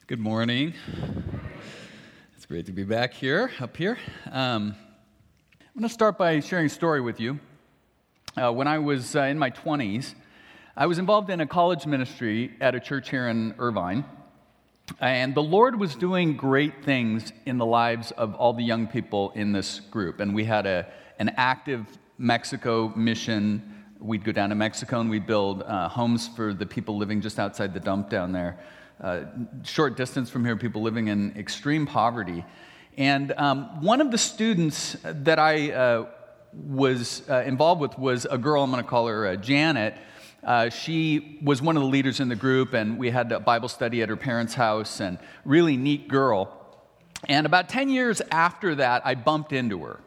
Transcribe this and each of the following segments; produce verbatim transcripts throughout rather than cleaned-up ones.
Good morning. It's great to be back here, up here. Um, I'm going to start by sharing a story with you. Uh, when I was uh, in my twenties, I was involved in a college ministry at a church here in Irvine, and the Lord was doing great things in the lives of all the young people in this group. And we had a an active Mexico mission. We'd go down to Mexico and we'd build uh, homes for the people living just outside the dump down there. Uh, short distance from here, people living in extreme poverty. And um, one of the students that I uh, was uh, involved with was a girl, I'm going to call her uh, Janet. Uh, she was one of the leaders in the group, and we had a Bible study at her parents' house, and really neat girl. And about ten years after that, I bumped into her.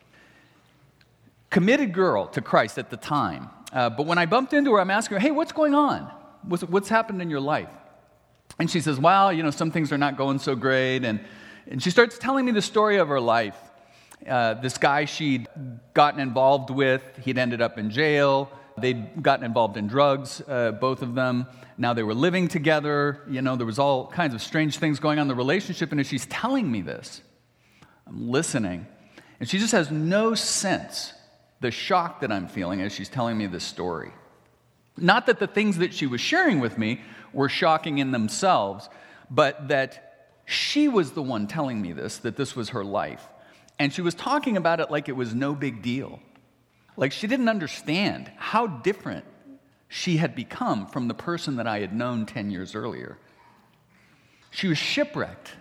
Committed girl to Christ at the time. Uh, but when I bumped into her, I'm asking her, hey, what's going on? What's, what's happened in your life? And she says, well, you know, some things are not going so great. And, and she starts telling me the story of her life. Uh, this guy she'd gotten involved with, he'd ended up in jail. They'd gotten involved in drugs, uh, both of them. Now they were living together. You know, there was all kinds of strange things going on in the relationship. And as she's telling me this, I'm listening. And she just has no sense the shock that I'm feeling as she's telling me this story. Not that the things that she was sharing with me were shocking in themselves, but that she was the one telling me this, that this was her life. And she was talking about it like it was no big deal. Like she didn't understand how different she had become from the person that I had known ten years earlier. She was shipwrecked.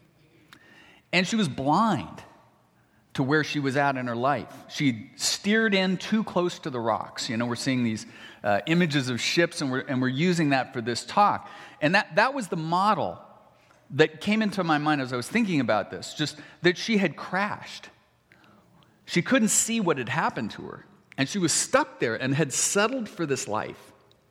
And she was blind to where she was at in her life. She steered in too close to the rocks. You know, we're seeing these uh, images of ships, and we're, and we're using that for this talk. And that, that was the model that came into my mind as I was thinking about this, just that she had crashed. She couldn't see what had happened to her, and she was stuck there and had settled for this life.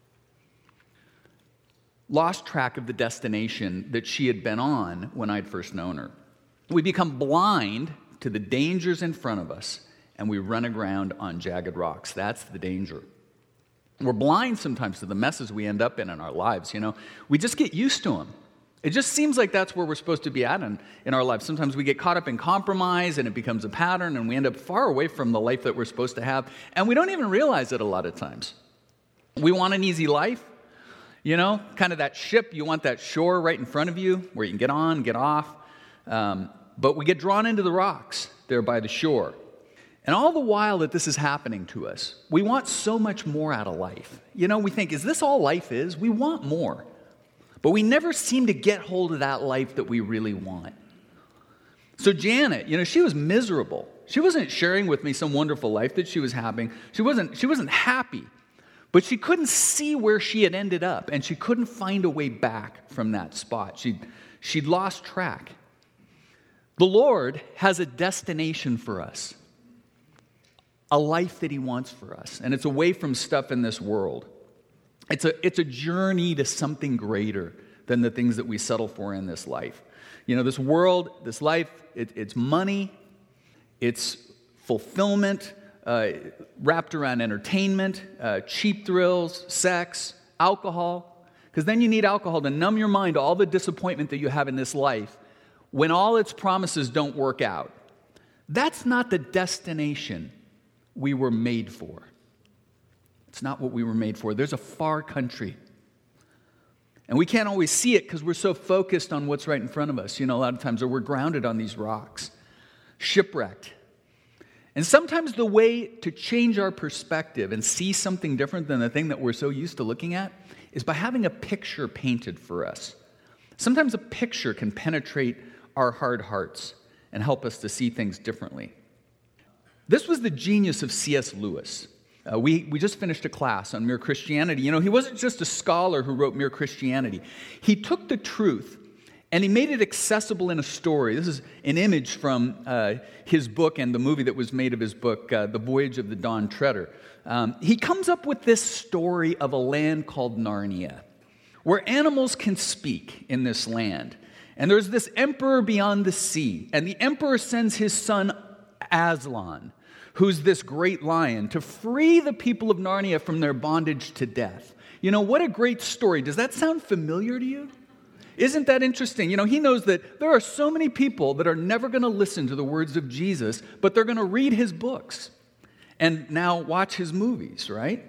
Lost track of the destination that she had been on when I'd first known her. We become blind to the dangers in front of us, and we run aground on jagged rocks. That's the danger. We're blind sometimes to the messes we end up in in our lives, you know. We just get used to them. It just seems like that's where we're supposed to be at in, in our lives. Sometimes we get caught up in compromise, and it becomes a pattern, and we end up far away from the life that we're supposed to have, and we don't even realize it a lot of times. We want an easy life, you know, kind of that ship. You want that shore right in front of you where you can get on, get off. Um, But we get drawn into the rocks there by the shore. And all the while that this is happening to us, we want so much more out of life. You know, we think, is this all life is? We want more. But we never seem to get hold of that life that we really want. So Janet, you know, she was miserable. She wasn't sharing with me some wonderful life that she was having. She wasn't, she wasn't happy. But she couldn't see where she had ended up, and she couldn't find a way back from that spot. She'd, she'd lost track. The Lord has a destination for us, a life that He wants for us, and it's away from stuff in this world. It's a, it's a journey to something greater than the things that we settle for in this life. You know, this world, this life, it, it's money, it's fulfillment, uh, wrapped around entertainment, uh, cheap thrills, sex, alcohol, because then you need alcohol to numb your mind to all the disappointment that you have in this life when all its promises don't work out. That's not the destination we were made for. It's not what we were made for. There's a far country. And we can't always see it because we're so focused on what's right in front of us. You know, a lot of times, or we're grounded on these rocks, shipwrecked. And sometimes the way to change our perspective and see something different than the thing that we're so used to looking at is by having a picture painted for us. Sometimes a picture can penetrate our hard hearts and help us to see things differently. This was the genius of C S Lewis. Uh, we, we just finished a class on Mere Christianity. You know, he wasn't just a scholar who wrote Mere Christianity. He took the truth and he made it accessible in a story. This is an image from uh, his book and the movie that was made of his book, uh, The Voyage of the Dawn Treader. Um, he comes up with this story of a land called Narnia, where animals can speak in this land. And there's this emperor beyond the sea, and the emperor sends his son Aslan, who's this great lion, to free the people of Narnia from their bondage to death. You know, what a great story. Does that sound familiar to you? Isn't that interesting? You know, he knows that there are so many people that are never going to listen to the words of Jesus, but they're going to read his books and now watch his movies, right?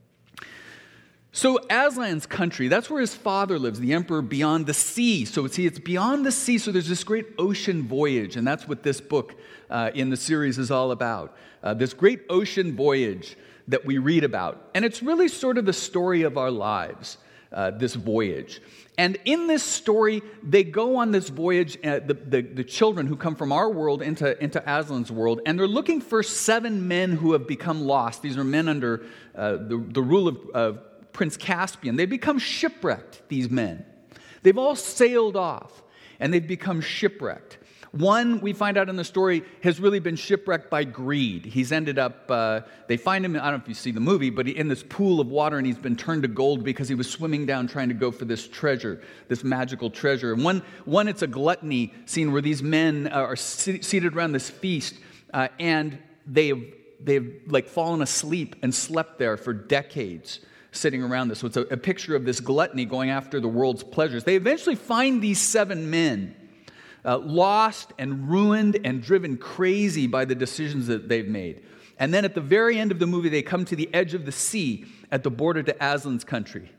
So Aslan's country, that's where his father lives, the emperor beyond the sea. So see, it's beyond the sea, so there's this great ocean voyage, and that's what this book uh, in the series is all about. Uh, this great ocean voyage that we read about. And it's really sort of the story of our lives, uh, this voyage. And in this story, they go on this voyage, uh, the, the, the children who come from our world into, into Aslan's world, and they're looking for seven men who have become lost. These are men under uh, the, the rule of, of Prince Caspian. They become shipwrecked, these men. They've all sailed off, and they've become shipwrecked. One, we find out in the story, has really been shipwrecked by greed. He's ended up, uh, they find him, I don't know if you see the movie, but he, in this pool of water, and he's been turned to gold because he was swimming down trying to go for this treasure, this magical treasure. And one, one it's a gluttony scene where these men uh, are se- seated around this feast, uh, and they've, they've like fallen asleep and slept there for decades, sitting around this. So it's a, a picture of this gluttony going after the world's pleasures. They eventually find these seven men uh, lost and ruined and driven crazy by the decisions that they've made. And then at the very end of the movie, they come to the edge of the sea at the border to Aslan's country,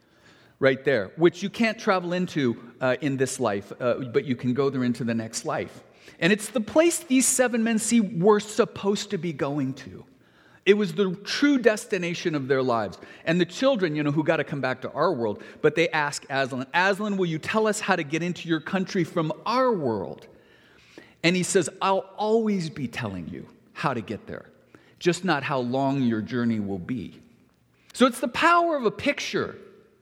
right there, which you can't travel into uh, in this life, uh, but you can go there into the next life. And it's the place these seven men see were supposed to be going to. It was the true destination of their lives. And the children, you know, who got to come back to our world, but they ask Aslan, Aslan, will you tell us how to get into your country from our world? And he says, I'll always be telling you how to get there, just not how long your journey will be. So it's the power of a picture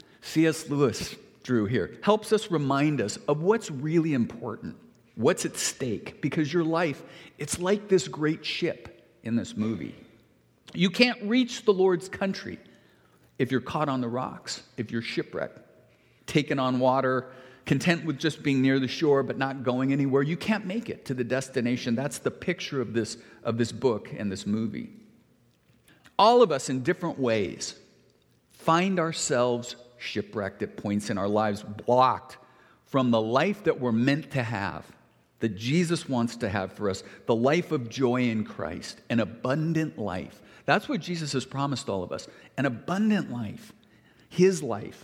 C S Lewis drew here. Helps us remind us of what's really important, what's at stake, because your life, it's like this great ship in this movie. You can't reach the Lord's country if you're caught on the rocks, if you're shipwrecked, taken on water, content with just being near the shore but not going anywhere. You can't make it to the destination. That's the picture of this, of this book and this movie. All of us in different ways find ourselves shipwrecked at points in our lives, blocked from the life that we're meant to have, that Jesus wants to have for us, the life of joy in Christ, an abundant life. That's what Jesus has promised all of us, an abundant life, his life.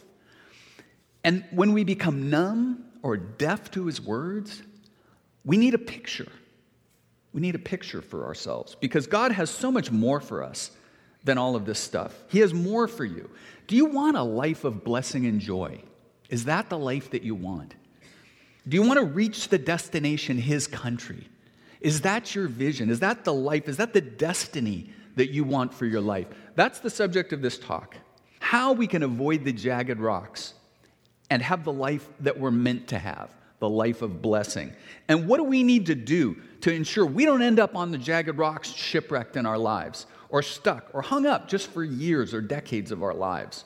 And when we become numb or deaf to his words, we need a picture. We need a picture for ourselves because God has so much more for us than all of this stuff. He has more for you. Do you want a life of blessing and joy? Is that the life that you want? Do you want to reach the destination, his country? Is that your vision? Is that the life? Is that the destiny that you want for your life? That's the subject of this talk. How we can avoid the jagged rocks and have the life that we're meant to have, the life of blessing. And what do we need to do to ensure we don't end up on the jagged rocks shipwrecked in our lives or stuck or hung up just for years or decades of our lives?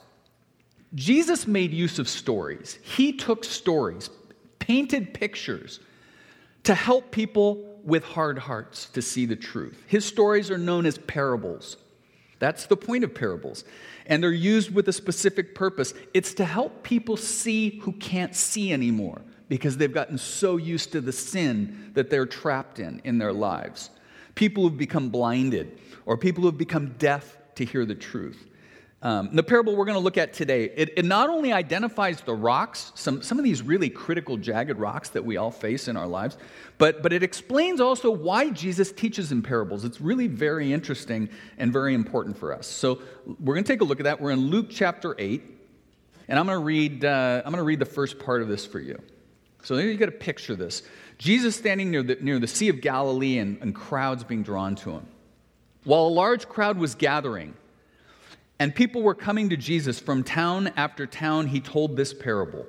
Jesus made use of stories. He took stories, painted pictures to help people with hard hearts to see the truth. His stories are known as parables. That's the point of parables. And they're used with a specific purpose. It's to help people see who can't see anymore because they've gotten so used to the sin that they're trapped in in their lives. People who've become blinded or people who've become deaf to hear the truth. Um, the parable we're going to look at today, it, it not only identifies the rocks, some, some of these really critical, jagged rocks that we all face in our lives, but, but it explains also why Jesus teaches in parables. It's really very interesting and very important for us. So we're going to take a look at that. We're in Luke chapter eight, and I'm going to read, uh, I'm going to read the first part of this for you. So you got to picture this. Jesus standing near the, near the Sea of Galilee and, and crowds being drawn to him. While a large crowd was gathering, and people were coming to Jesus from town after town, he told this parable.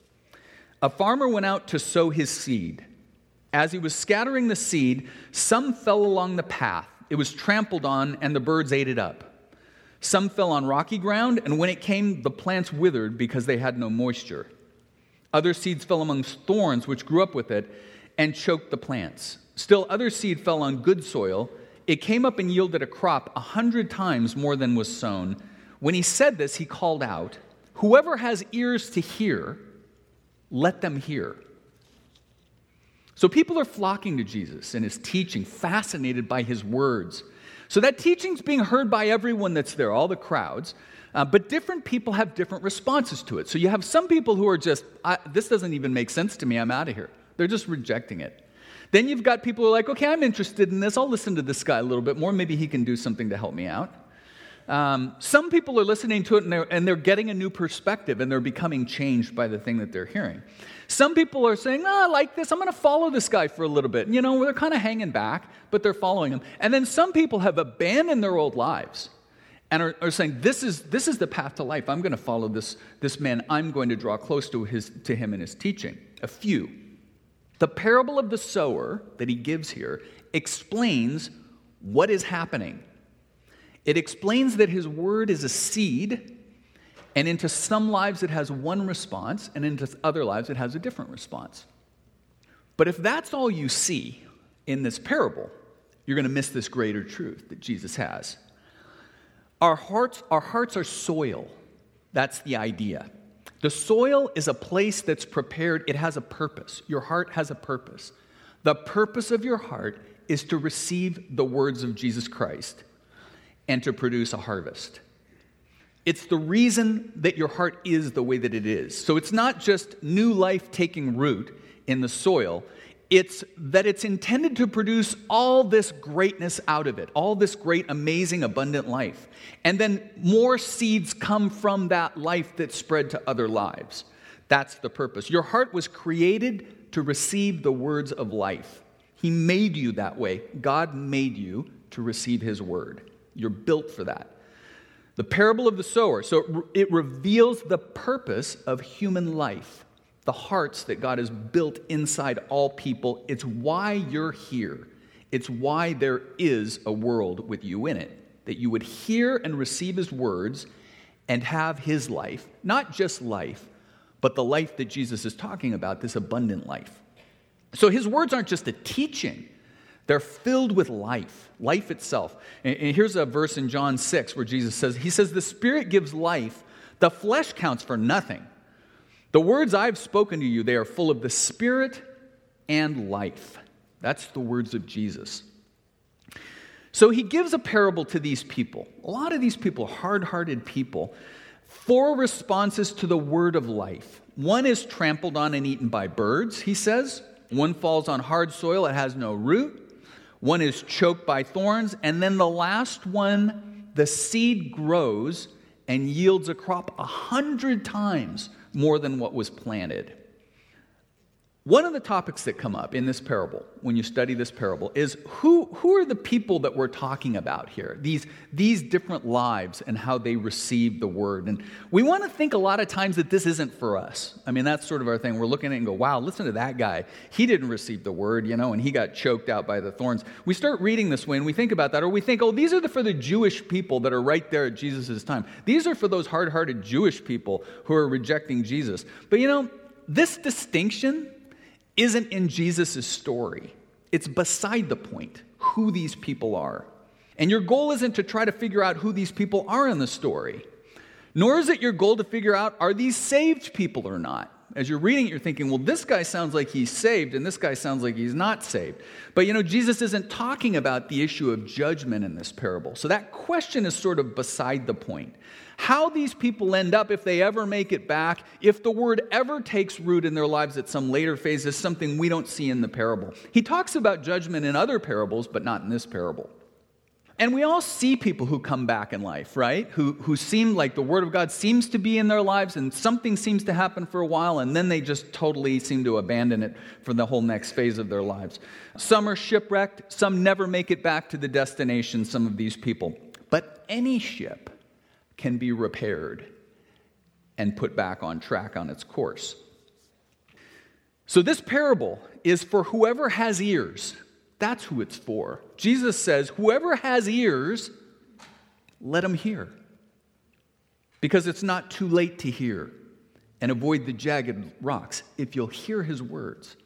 A farmer went out to sow his seed. As he was scattering the seed, some fell along the path. It was trampled on, and the birds ate it up. Some fell on rocky ground, and when it came, the plants withered because they had no moisture. Other seeds fell among thorns, which grew up with it and choked the plants. Still, other seed fell on good soil. It came up and yielded a crop a hundred times more than was sown. When he said this, he called out, "Whoever has ears to hear, let them hear. So people are flocking to Jesus and his teaching, fascinated by his words. So that teaching's being heard by everyone that's there, all the crowds, uh, but different people have different responses to it. So you have some people who are just, this doesn't even make sense to me, I'm out of here. They're just rejecting it. Then you've got people who are like, okay, I'm interested in this, I'll listen to this guy a little bit more, maybe he can do something to help me out. Um, some people are listening to it and they're, and they're getting a new perspective and they're becoming changed by the thing that they're hearing. Some people are saying, oh, I like this, I'm going to follow this guy for a little bit. You know, they're kind of hanging back, but they're following him. And then some people have abandoned their old lives and are, are saying, this is this is the path to life. I'm going to follow this, this man. I'm going to draw close to, his, to him and his teaching. A few. The parable of the sower that he gives here explains what is happening. It explains that his word is a seed, and into some lives it has one response, and into other lives it has a different response. But if that's all you see in this parable, you're going to miss this greater truth that Jesus has. Our hearts, our hearts are soil. That's the idea. The soil is a place that's prepared. It has a purpose. Your heart has a purpose. The purpose of your heart is to receive the words of Jesus Christ and to produce a harvest. It's the reason that your heart is the way that it is. So it's not just new life taking root in the soil. It's that it's intended to produce all this greatness out of it, all this great, amazing, abundant life. And then more seeds come from that life that spread to other lives. That's the purpose. Your heart was created to receive the words of life. He made you that way. God made you to receive his word. You're built for that. The parable of the sower. So it reveals the purpose of human life, the hearts that God has built inside all people. It's why you're here. It's why there is a world with you in it, that you would hear and receive his words and have his life, not just life, but the life that Jesus is talking about, this abundant life. So his words aren't just a teaching. They're filled with life, life itself. And here's a verse in John six where Jesus says, he says, the Spirit gives life. The flesh counts for nothing. The words I've spoken to you, they are full of the Spirit and life. That's the words of Jesus. So he gives a parable to these people. A lot of these people, hard-hearted people, four responses to the word of life. One is trampled on and eaten by birds, he says. One falls on hard soil, it has no root. One is choked by thorns. And then the last one, the seed grows and yields a crop a hundred times more than what was planted. One of the topics that come up in this parable, when you study this parable, is who, who are the people that we're talking about here? These, these different lives and how they receive the word. And we want to think a lot of times that this isn't for us. I mean, that's sort of our thing. We're looking at it and go, wow, listen to that guy. He didn't receive the word, you know, and he got choked out by the thorns. We start reading this way and we think about that, or we think, oh, these are the, for the Jewish people that are right there at Jesus' time. These are for those hard-hearted Jewish people who are rejecting Jesus. But, you know, this distinction isn't in Jesus' story. It's beside the point who these people are. And your goal isn't to try to figure out who these people are in the story. Nor is it your goal to figure out, are these saved people or not? As you're reading it, you're thinking, well, this guy sounds like he's saved, and this guy sounds like he's not saved. But, you know, Jesus isn't talking about the issue of judgment in this parable. So that question is sort of beside the point. How these people end up, if they ever make it back, if the word ever takes root in their lives at some later phase, is something we don't see in the parable. He talks about judgment in other parables, but not in this parable. And we all see people who come back in life, right? Who, who seem like the word of God seems to be in their lives, and something seems to happen for a while, and then they just totally seem to abandon it for the whole next phase of their lives. Some are shipwrecked, some never make it back to the destination, some of these people. But any ship can be repaired and put back on track on its course. So this parable is for whoever has ears. That's who it's for. Jesus says, whoever has ears, let him hear. Because it's not too late to hear and avoid the jagged rocks if you'll hear his words.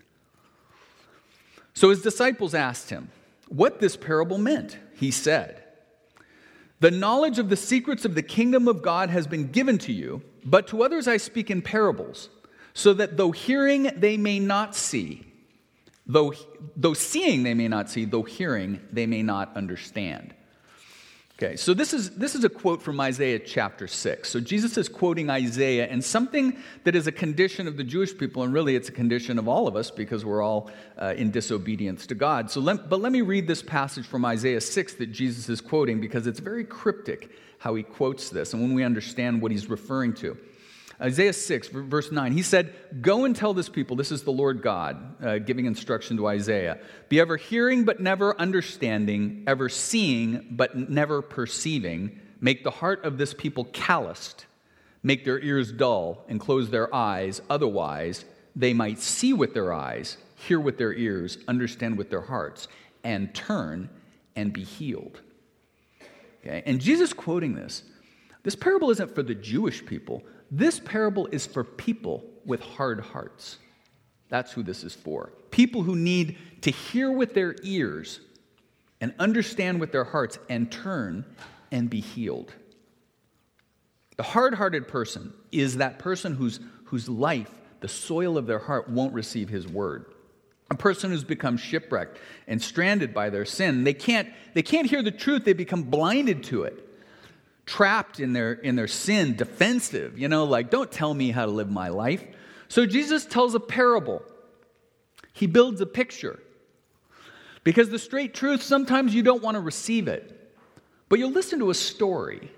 So his disciples asked him what this parable meant. He said, the knowledge of the secrets of the kingdom of God has been given to you, but to others I speak in parables, so that though hearing they may not see, though, though seeing they may not see, though hearing they may not understand. Okay, so this is this is a quote from Isaiah chapter six. So Jesus is quoting Isaiah and something that is a condition of the Jewish people, and really it's a condition of all of us because we're all uh, in disobedience to God. So, let, but let me read this passage from Isaiah six that Jesus is quoting because it's very cryptic how he quotes this and when we understand what he's referring to. Isaiah six, verse nine, he said, "Go and tell this people," this is the Lord God uh, giving instruction to Isaiah, "be ever hearing but never understanding, ever seeing but never perceiving. Make the heart of this people calloused, make their ears dull, and close their eyes. Otherwise, they might see with their eyes, hear with their ears, understand with their hearts, and turn and be healed." Okay, and Jesus quoting this, this parable isn't for the Jewish people. This parable is for people with hard hearts. That's who this is for. People who need to hear with their ears and understand with their hearts and turn and be healed. The hard-hearted person is that person whose, whose life, the soil of their heart, won't receive his word. A person who's become shipwrecked and stranded by their sin. They can't, they can't hear the truth. They become blinded to it. Trapped in their in their sin, defensive, you know, like, don't tell me how to live my life. So Jesus tells a parable. He builds a picture. Because the straight truth, sometimes you don't want to receive it. But you'll listen to a story.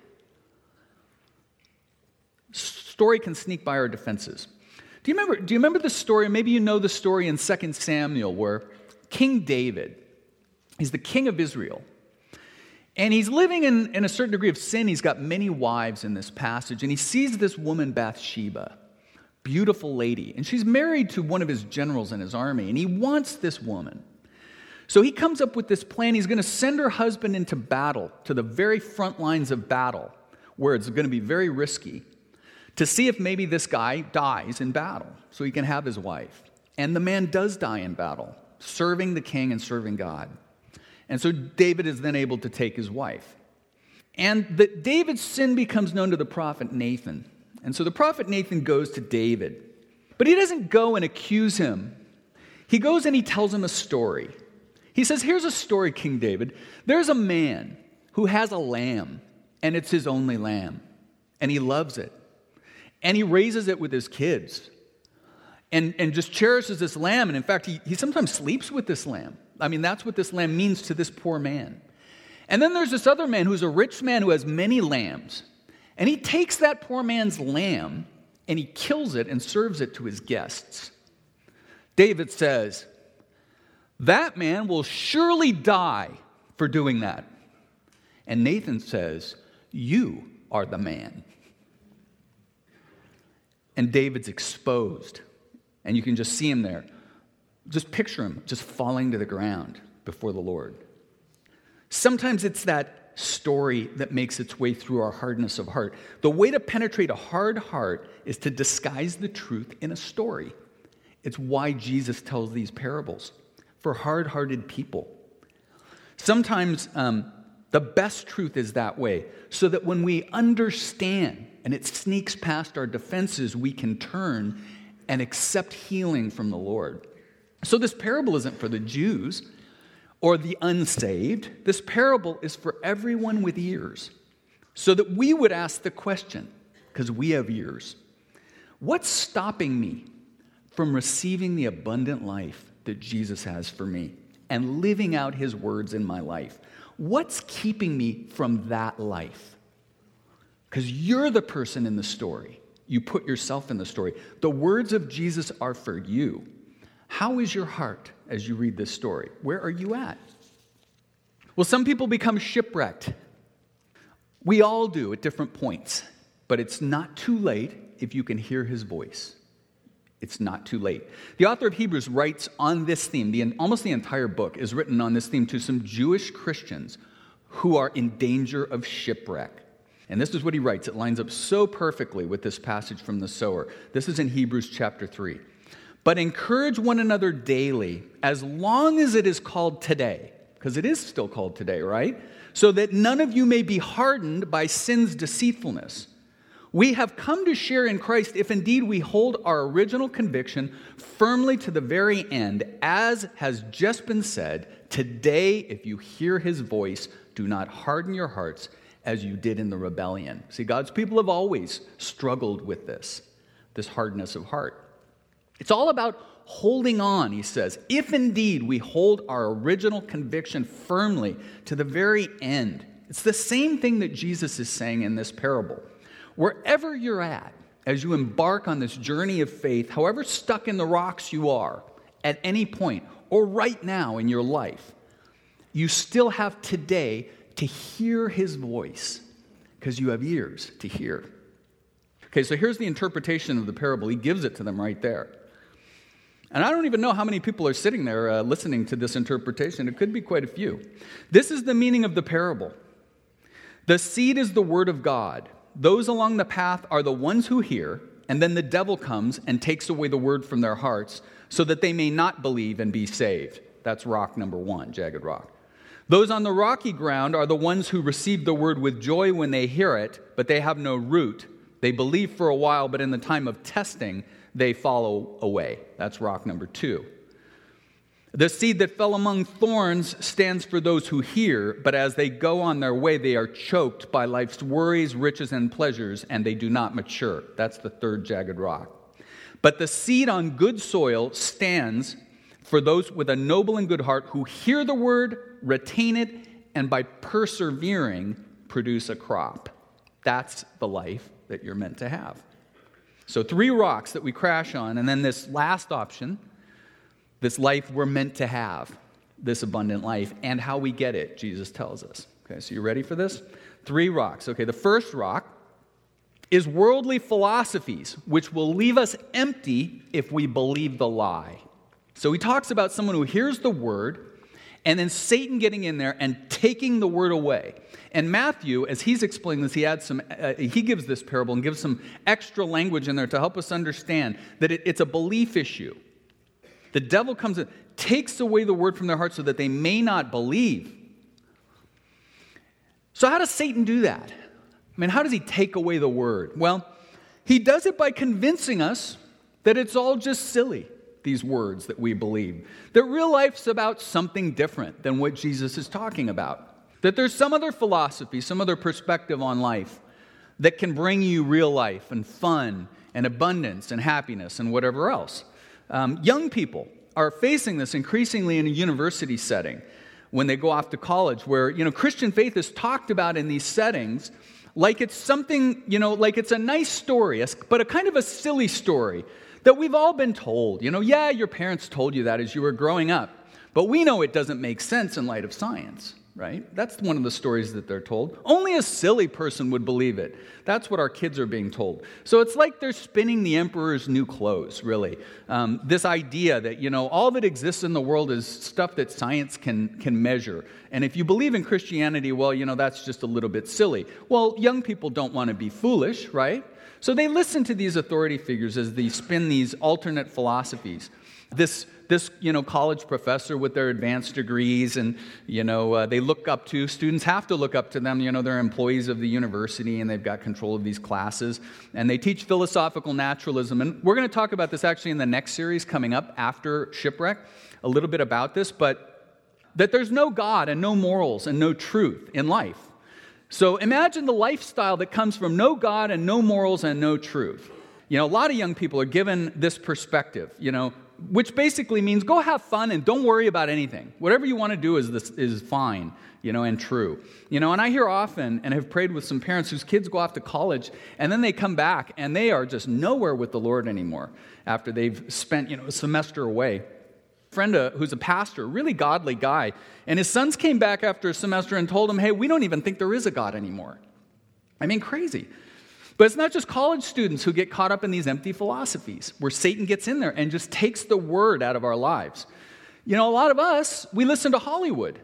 Story can sneak by our defenses. Do you remember, do you remember the story? Maybe you know the story in Second Samuel where King David, he's the king of Israel. And he's living in, in a certain degree of sin. He's got many wives in this passage. And he sees this woman, Bathsheba, beautiful lady. And she's married to one of his generals in his army. And he wants this woman. So he comes up with this plan. He's going to send her husband into battle, to the very front lines of battle, where it's going to be very risky, to see if maybe this guy dies in battle so he can have his wife. And the man does die in battle, serving the king and serving God. And so David is then able to take his wife. And the, David's sin becomes known to the prophet Nathan. And so the prophet Nathan goes to David. But he doesn't go and accuse him. He goes and he tells him a story. He says, here's a story, King David. There's a man who has a lamb, and it's his only lamb. And he loves it. And he raises it with his kids. And, and just cherishes this lamb. And in fact, he, he sometimes sleeps with this lamb. I mean, that's what this lamb means to this poor man. And then there's this other man who's a rich man who has many lambs. And he takes that poor man's lamb and he kills it and serves it to his guests. David says, that man will surely die for doing that. And Nathan says, you are the man. And David's exposed. And you can just see him there. Just picture him just falling to the ground before the Lord. Sometimes it's that story that makes its way through our hardness of heart. The way to penetrate a hard heart is to disguise the truth in a story. It's why Jesus tells these parables, for hard-hearted people. Sometimes um, the best truth is that way, so that when we understand and it sneaks past our defenses, we can turn and accept healing from the Lord. So this parable isn't for the Jews or the unsaved. This parable is for everyone with ears, so that we would ask the question, because we have ears, what's stopping me from receiving the abundant life that Jesus has for me and living out his words in my life? What's keeping me from that life? Because you're the person in the story. You put yourself in the story. The words of Jesus are for you. How is your heart as you read this story? Where are you at? Well, some people become shipwrecked. We all do at different points. But it's not too late if you can hear his voice. It's not too late. The author of Hebrews writes on this theme. The, almost the entire book is written on this theme to some Jewish Christians who are in danger of shipwreck. And this is what he writes. It lines up so perfectly with this passage from the sower. This is in Hebrews chapter three. But encourage one another daily, as long as it is called today, because it is still called today, right? So that none of you may be hardened by sin's deceitfulness. We have come to share in Christ if indeed we hold our original conviction firmly to the very end, as has just been said, today, if you hear his voice, do not harden your hearts as you did in the rebellion. See, God's people have always struggled with this, this hardness of heart. It's all about holding on, he says, if indeed we hold our original conviction firmly to the very end. It's the same thing that Jesus is saying in this parable. Wherever you're at, as you embark on this journey of faith, however stuck in the rocks you are at any point, or right now in your life, you still have today to hear his voice, because you have ears to hear. Okay, so here's the interpretation of the parable. He gives it to them right there. And I don't even know how many people are sitting there uh, listening to this interpretation. It could be quite a few. This is the meaning of the parable. The seed is the word of God. Those along the path are the ones who hear, and then the devil comes and takes away the word from their hearts so that they may not believe and be saved. That's rock number one, jagged rock. Those on the rocky ground are the ones who receive the word with joy when they hear it, but they have no root. They believe for a while, but in the time of testing, they fall away. That's rock number two. The seed that fell among thorns stands for those who hear, but as they go on their way, they are choked by life's worries, riches, and pleasures, and they do not mature. That's the third jagged rock. But the seed on good soil stands for those with a noble and good heart who hear the word, retain it, and by persevering, produce a crop. That's the life that you're meant to have. So three rocks that we crash on, and then this last option, this life we're meant to have, this abundant life, and how we get it, Jesus tells us. Okay, so you ready for this? Three rocks. Okay, the first rock is worldly philosophies, which will leave us empty if we believe the lie. So he talks about someone who hears the word, and then Satan getting in there and taking the word away. And Matthew, as he's explaining this, he adds some. Uh, he gives this parable and gives some extra language in there to help us understand that it, it's a belief issue. The devil comes in, takes away the word from their heart so that they may not believe. So how does Satan do that? I mean, how does he take away the word? Well, he does it by convincing us that it's all just silly, these words that we believe. That real life's about something different than what Jesus is talking about. That there's some other philosophy, some other perspective on life that can bring you real life and fun and abundance and happiness and whatever else. Um, young people are facing this increasingly in a university setting when they go off to college, where, you know, Christian faith is talked about in these settings like it's something, you know, like it's a nice story, but a kind of a silly story that we've all been told. You know, yeah, your parents told you that as you were growing up, but we know it doesn't make sense in light of science, right? That's one of the stories that they're told. Only a silly person would believe it. That's what our kids are being told. So it's like they're spinning the emperor's new clothes, really. Um, this idea that, you know, all that exists in the world is stuff that science can, can measure. And if you believe in Christianity, well, you know, that's just a little bit silly. Well, young people don't want to be foolish, right? So they listen to these authority figures as they spin these alternate philosophies. This, this, you know, college professor with their advanced degrees, and, you know, uh, they look up to, students have to look up to them. You know, they're employees of the university, and they've got control of these classes. And they teach philosophical naturalism. And we're going to talk about this actually in the next series coming up after Shipwreck, a little bit about this, but that there's no God and no morals and no truth in life. So imagine the lifestyle that comes from no God and no morals and no truth. You know, a lot of young people are given this perspective, you know, which basically means go have fun and don't worry about anything. Whatever you want to do is this is fine, you know, and true. You know, and I hear often and have prayed with some parents whose kids go off to college and then they come back and they are just nowhere with the Lord anymore after they've spent, you know, a semester away. Friend uh, who's a pastor, really godly guy, and his sons came back after a semester and told him, hey, we don't even think there is a God anymore. I mean, crazy. But it's not just college students who get caught up in these empty philosophies where Satan gets in there and just takes the word out of our lives. You know, a lot of us, we listen to Hollywood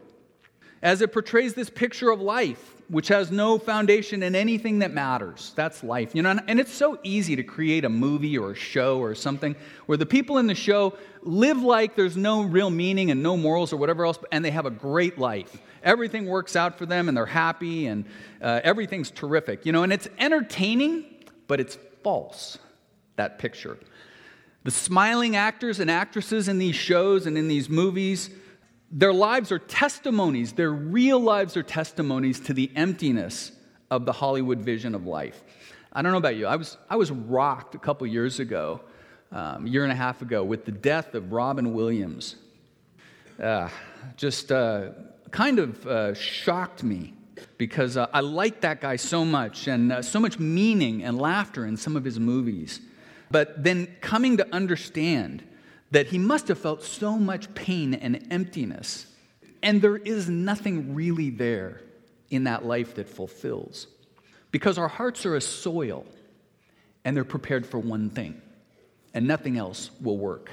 as it portrays this picture of life, which has no foundation in anything that matters. That's life. You know, and it's so easy to create a movie or a show or something where the people in the show live like there's no real meaning and no morals or whatever else, and they have a great life. Everything works out for them and they're happy and uh, everything's terrific. You know, and it's entertaining, but it's false, that picture. The smiling actors and actresses in these shows and in these movies, their lives are testimonies. Their real lives are testimonies to the emptiness of the Hollywood vision of life. I don't know about you. I was I was rocked a couple years ago, um, a year and a half ago, with the death of Robin Williams. Uh, just uh, kind of uh, shocked me because uh, I liked that guy so much and uh, so much meaning and laughter in some of his movies. But then coming to understand that he must have felt so much pain and emptiness, and there is nothing really there in that life that fulfills. Because our hearts are a soil, and they're prepared for one thing, and nothing else will work.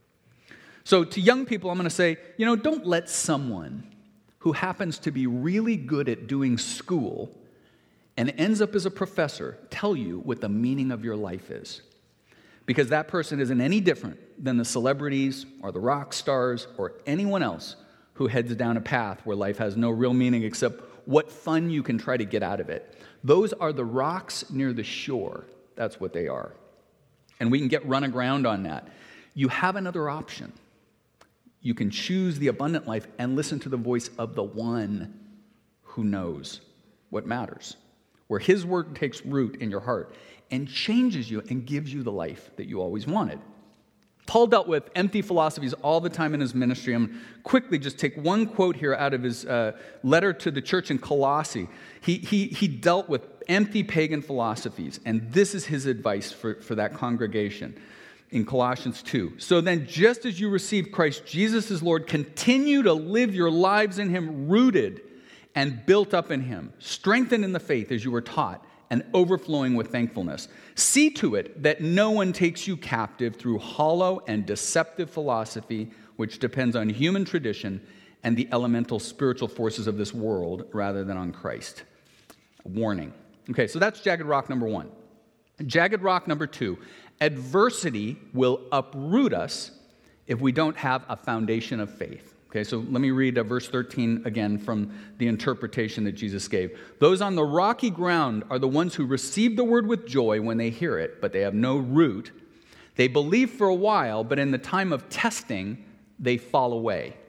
So to young people, I'm going to say, you know, don't let someone who happens to be really good at doing school and ends up as a professor tell you what the meaning of your life is. Because that person isn't any different than the celebrities or the rock stars or anyone else who heads down a path where life has no real meaning except what fun you can try to get out of it. Those are the rocks near the shore. That's what they are. And we can get run aground on that. You have another option. You can choose the abundant life and listen to the voice of the one who knows what matters, where his word takes root in your heart and changes you and gives you the life that you always wanted. Paul dealt with empty philosophies all the time in his ministry. I'm going to quickly just take one quote here out of his uh, letter to the church in Colossae. He, he, he dealt with empty pagan philosophies, and this is his advice for, for that congregation in Colossians two. So then, just as you received Christ Jesus as Lord, continue to live your lives in him, rooted and built up in him, strengthened in the faith as you were taught, and overflowing with thankfulness. See to it that no one takes you captive through hollow and deceptive philosophy, which depends on human tradition and the elemental spiritual forces of this world rather than on Christ. A warning. Okay, so that's jagged rock number one. Jagged rock number two. Adversity will uproot us if we don't have a foundation of faith. Okay, so let me read uh, verse thirteen again from the interpretation that Jesus gave. Those on the rocky ground are the ones who receive the word with joy when they hear it, but they have no root. They believe for a while, but in the time of testing, they fall away.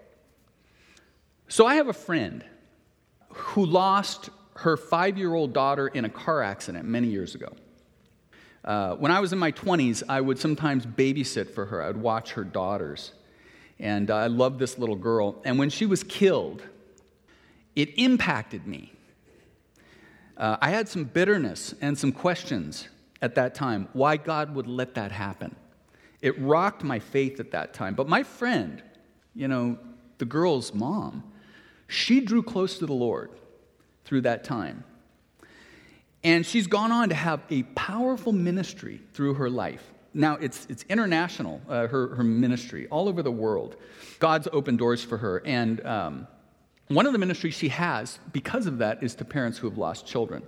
So I have a friend who lost her five-year-old daughter in a car accident many years ago. Uh, when I was in my twenties, I would sometimes babysit for her. I would watch her daughters. And uh, I loved this little girl. And when she was killed, it impacted me. Uh, I had some bitterness and some questions at that time, why God would let that happen. It rocked my faith at that time. But my friend, you know, the girl's mom, she drew close to the Lord through that time. And she's gone on to have a powerful ministry through her life. Now, it's it's international, uh, her, her ministry, all over the world. God's opened doors for her. And um, one of the ministries she has, because of that, is to parents who have lost children.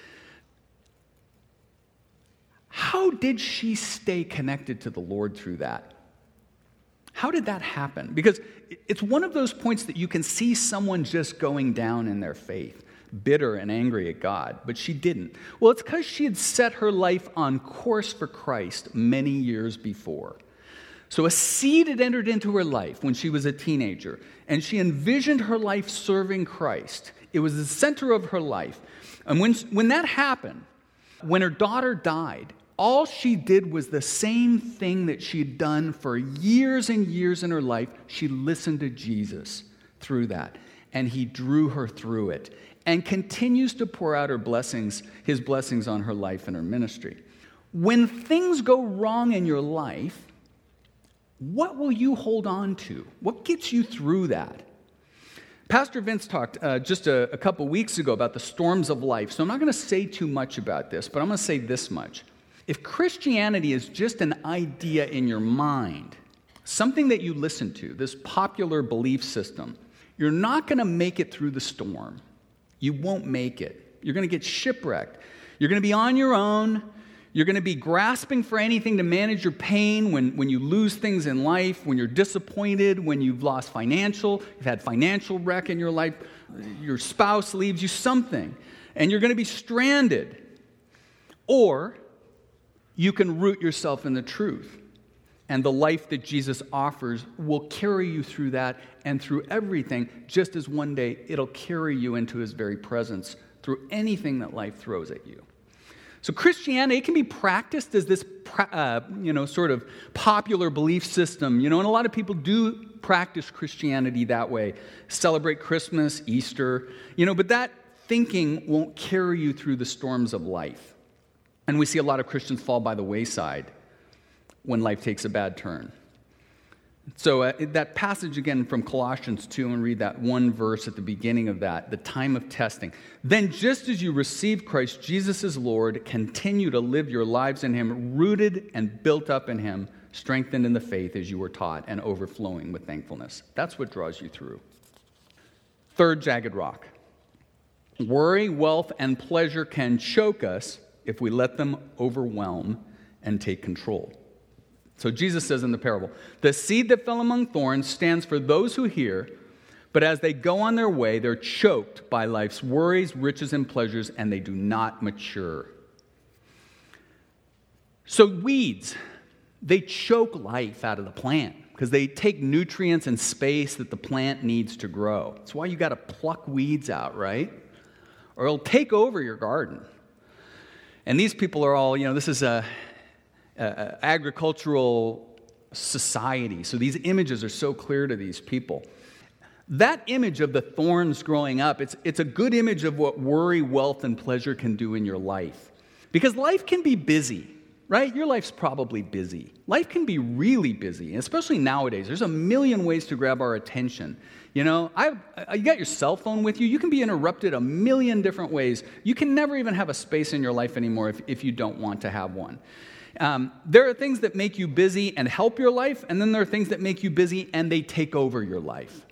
How did she stay connected to the Lord through that? How did that happen? Because it's one of those points that you can see someone just going down in their faith, bitter and angry at God, but she didn't. Well, it's because she had set her life on course for Christ many years before. So a seed had entered into her life when she was a teenager, and she envisioned her life serving Christ. It was the center of her life. And when, when that happened, when her daughter died, all she did was the same thing that she had done for years and years in her life. She listened to Jesus through that, and he drew her through it, and continues to pour out her blessings, his blessings on her life and her ministry. When things go wrong in your life, what will you hold on to? What gets you through that? Pastor Vince talked uh, just a, a couple weeks ago about the storms of life, so I'm not going to say too much about this, but I'm going to say this much. If Christianity is just an idea in your mind, something that you listen to, this popular belief system, you're not going to make it through the storm. You won't make it. You're going to get shipwrecked. You're going to be on your own. You're going to be grasping for anything to manage your pain when, when you lose things in life, when you're disappointed, when you've lost financial, you've had financial wreck in your life, your spouse leaves you, something, and you're going to be stranded. Or you can root yourself in the truth. And the life that Jesus offers will carry you through that and through everything, just as one day it'll carry you into his very presence through anything that life throws at you. So Christianity, it can be practiced as this, uh, you know, sort of popular belief system, you know, and a lot of people do practice Christianity that way, celebrate Christmas, Easter, you know, but that thinking won't carry you through the storms of life. And we see a lot of Christians fall by the wayside when life takes a bad turn. So uh, that passage again from Colossians two, and read that one verse at the beginning of that, the time of testing. Then just as you received Christ Jesus as Lord, continue to live your lives in him, rooted and built up in him, strengthened in the faith as you were taught, and overflowing with thankfulness. That's what draws you through. Third jagged rock. Worry, wealth, and pleasure can choke us if we let them overwhelm and take control. So Jesus says in the parable, the seed that fell among thorns stands for those who hear, but as they go on their way, they're choked by life's worries, riches, and pleasures, and they do not mature. So weeds, they choke life out of the plant because they take nutrients and space that the plant needs to grow. That's why you got to pluck weeds out, right? Or it'll take over your garden. And these people are all, you know, this is a... Uh, agricultural society. So these images are so clear to these people. That image of the thorns growing up, it's, it's a good image of what worry, wealth, and pleasure can do in your life. Because life can be busy, right? Your life's probably busy. Life can be really busy, especially nowadays. There's a million ways to grab our attention. You know, I, I, you got your cell phone with you. You can be interrupted a million different ways. You can never even have a space in your life anymore if, if you don't want to have one. Um, there are things that make you busy and help your life, and then there are things that make you busy and they take over your life.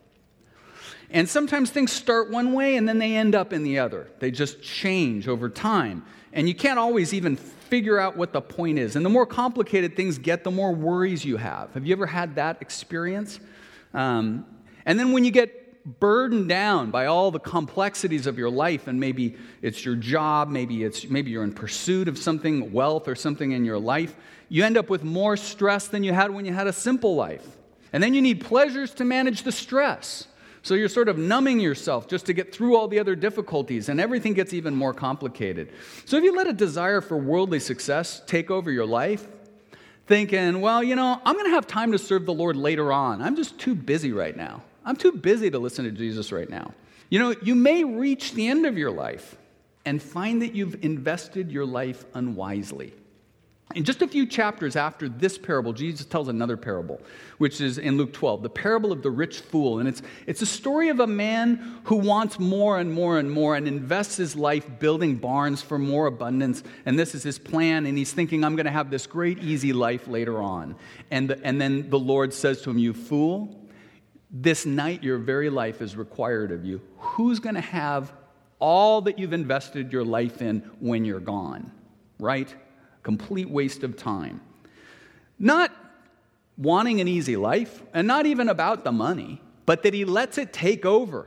And sometimes things start one way and then they end up in the other. They just change over time. And you can't always even figure out what the point is. And the more complicated things get, the more worries you have. Have you ever had that experience? Um, and then when you get burdened down by all the complexities of your life, and maybe it's your job, maybe it's maybe you're in pursuit of something, wealth or something in your life, you end up with more stress than you had when you had a simple life. And then you need pleasures to manage the stress. So you're sort of numbing yourself just to get through all the other difficulties, and everything gets even more complicated. So if you let a desire for worldly success take over your life, thinking, well, you know, I'm going to have time to serve the Lord later on. I'm just too busy right now. I'm too busy to listen to Jesus right now. You know, you may reach the end of your life and find that you've invested your life unwisely. In just a few chapters after this parable, Jesus tells another parable, which is in Luke twelve, the parable of the rich fool. And it's, it's a story of a man who wants more and more and more and invests his life building barns for more abundance. And this is his plan. And he's thinking, I'm going to have this great, easy life later on. And, the, and then the Lord says to him, you fool, this night your very life is required of you. Who's going to have all that you've invested your life in when you're gone? Right? Complete waste of time. Not wanting an easy life, and not even about the money, but that he lets it take over.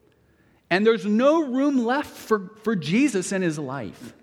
And there's no room left for, for Jesus in his life,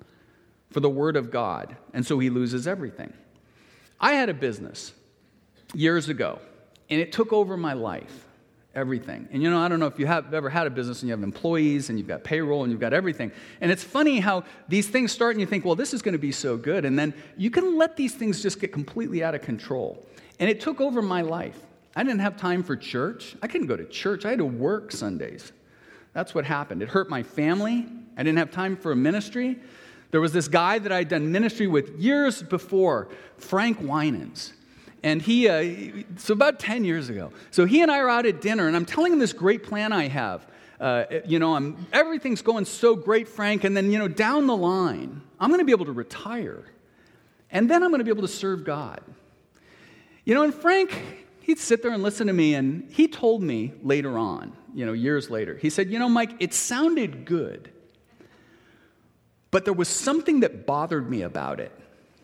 for the Word of God. And so he loses everything. I had a business years ago, and it took over my life. Everything. And you know, I don't know if you have ever had a business and you have employees and you've got payroll and you've got everything. And it's funny how these things start and you think, well, this is going to be so good. And then you can let these things just get completely out of control. And it took over my life. I didn't have time for church. I couldn't go to church. I had to work Sundays. That's what happened. It hurt my family. I didn't have time for a ministry. There was this guy that I'd done ministry with years before, Frank Winans. And he, uh, so about ten years ago, so he and I are out at dinner, and I'm telling him this great plan I have. Uh, you know, I'm, everything's going so great, Frank, and then, you know, down the line, I'm going to be able to retire, and then I'm going to be able to serve God. You know, and Frank, he'd sit there and listen to me, and he told me later on, you know, years later, he said, you know, Mike, it sounded good, but there was something that bothered me about it,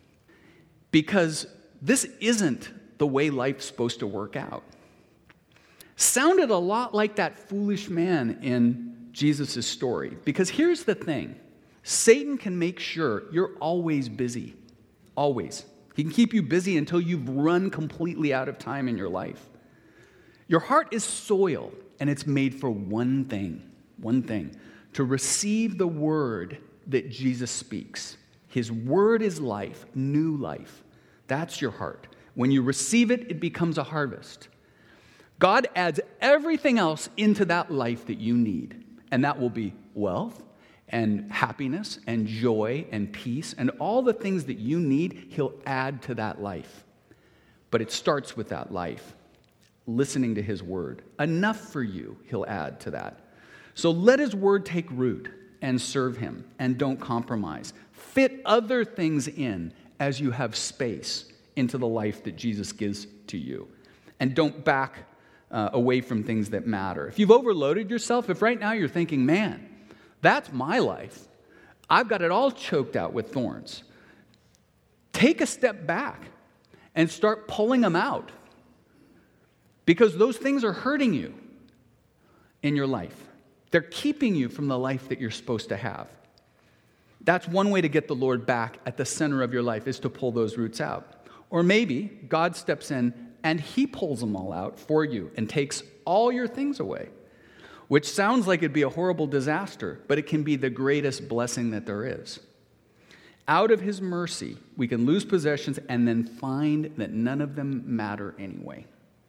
because this isn't the way life's supposed to work out. Sounded a lot like that foolish man in Jesus' story. Because here's the thing. Satan can make sure you're always busy. always. He can keep you busy until you've run completely out of time in your life. Your heart is soil, and it's made for one thing, one thing, to receive the word that Jesus speaks. His word is life, new life. That's your heart. When you receive it, it becomes a harvest. God adds everything else into that life that you need, and that will be wealth and happiness and joy and peace and all the things that you need, he'll add to that life. But it starts with that life, listening to his word. Enough for you, he'll add to that. So let his word take root and serve him, and don't compromise. Fit other things in as you have space into the life that Jesus gives to you. And don't back uh, away from things that matter. If you've overloaded yourself, if right now you're thinking, man, that's my life, I've got it all choked out with thorns, take a step back and start pulling them out, because those things are hurting you in your life. They're keeping you from the life that you're supposed to have. That's one way to get the Lord back at the center of your life, is to pull those roots out. Or maybe God steps in and he pulls them all out for you and takes all your things away, which sounds like it'd be a horrible disaster, but it can be the greatest blessing that there is. Out of his mercy, we can lose possessions and then find that none of them matter anyway.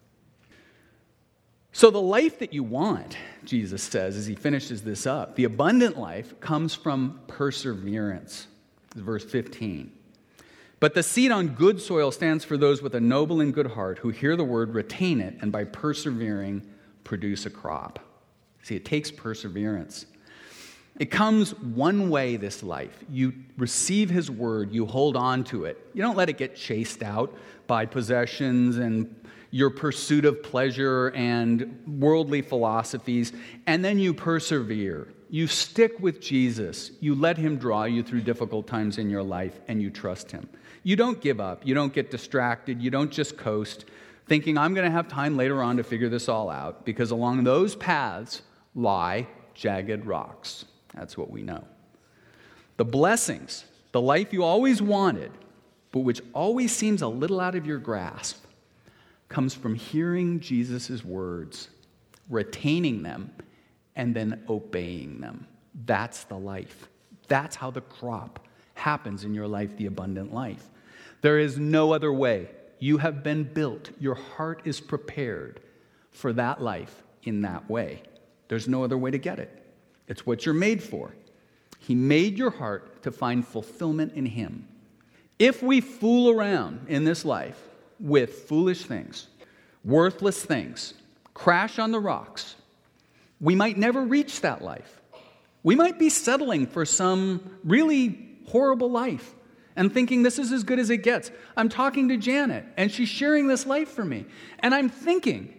So the life that you want, Jesus says as he finishes this up, the abundant life, comes from perseverance. Verse fifteen. But the seed on good soil stands for those with a noble and good heart who hear the word, retain it, and by persevering produce a crop. See, it takes perseverance. It comes one way, this life. You receive his word, you hold on to it. You don't let it get chased out by possessions and your pursuit of pleasure and worldly philosophies, and then you persevere. You stick with Jesus. You let him draw you through difficult times in your life, and you trust him. You don't give up. You don't get distracted. You don't just coast, thinking, I'm going to have time later on to figure this all out, because along those paths lie jagged rocks. That's what we know. The blessings, the life you always wanted, but which always seems a little out of your grasp, comes from hearing Jesus' words, retaining them, and then obeying them. That's the life. That's how the crop happens in your life, the abundant life. There is no other way. You have been built. Your heart is prepared for that life in that way. There's no other way to get it. It's what you're made for. He made your heart to find fulfillment in him. If we fool around in this life with foolish things, worthless things, crash on the rocks, we might never reach that life. We might be settling for some really horrible life and thinking this is as good as it gets. I'm talking to Janet, and she's sharing this life for me. And I'm thinking,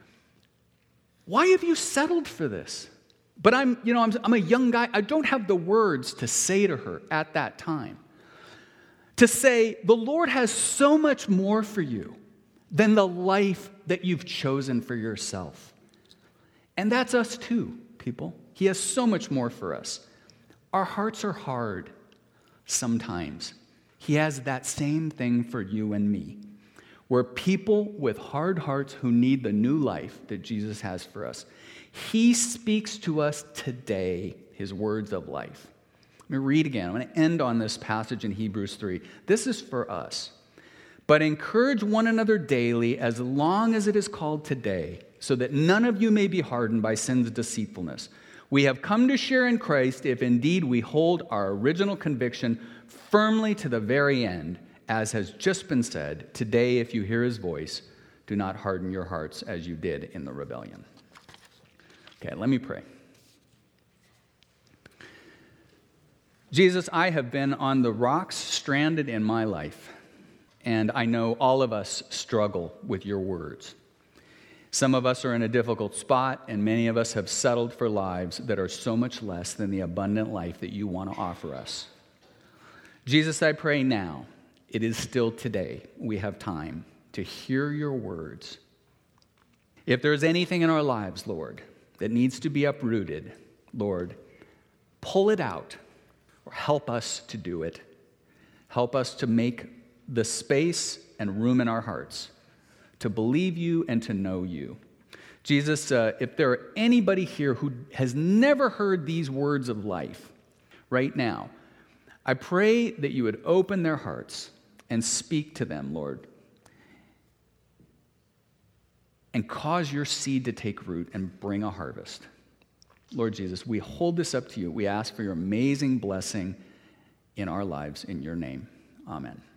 why have you settled for this? But I'm, you know, I'm, I'm a young guy. I don't have the words to say to her at that time. To say, the Lord has so much more for you than the life that you've chosen for yourself. And that's us too, people. He has so much more for us. Our hearts are hard sometimes. He has that same thing for you and me. We're people with hard hearts who need the new life that Jesus has for us. He speaks to us today, his words of life. Let me read again. I'm going to end on this passage in Hebrews three. This is for us. But encourage one another daily as long as it is called today, so that none of you may be hardened by sin's deceitfulness. We have come to share in Christ if indeed we hold our original conviction firmly to the very end, as has just been said, today if you hear his voice, do not harden your hearts as you did in the rebellion. Okay, let me pray. Jesus, I have been on the rocks stranded in my life, and I know all of us struggle with your words. Some of us are in a difficult spot, and many of us have settled for lives that are so much less than the abundant life that you want to offer us. Jesus, I pray now, it is still today, we have time to hear your words. If there's anything in our lives, Lord, that needs to be uprooted, Lord, pull it out or help us to do it. Help us to make the space and room in our hearts to believe you and to know you. Jesus, uh, if there are anybody here who has never heard these words of life right now, I pray that you would open their hearts and speak to them, Lord, and cause your seed to take root and bring a harvest. Lord Jesus, we hold this up to you. We ask for your amazing blessing in our lives in your name. Amen.